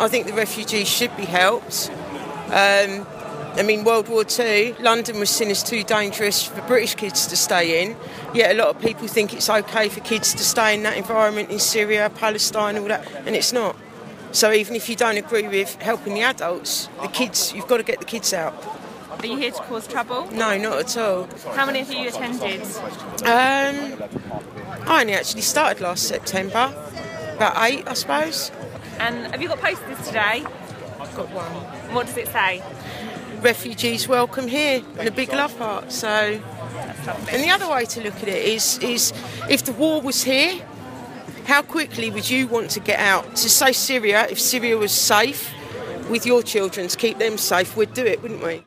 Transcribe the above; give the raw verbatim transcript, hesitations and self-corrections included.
I think the refugees should be helped. Um, I mean, World War Two, London was seen as too dangerous for British kids to stay in, yet a lot of people think it's okay for kids to stay in that environment in Syria, Palestine, all that, and it's not. So even if you don't agree with helping the adults, the kids, you've got to get the kids out. Are you here to cause trouble? No, not at all. How many of you attended? Um, I only actually started last September, about eight, I suppose. And have you got posters today? I've got one. What does it say? Refugees welcome here, and a big love heart. So, and the other way to look at it is, is if the war was here, how quickly would you want to get out? To say Syria, if Syria was safe with your children, to keep them safe, we'd do it, wouldn't we?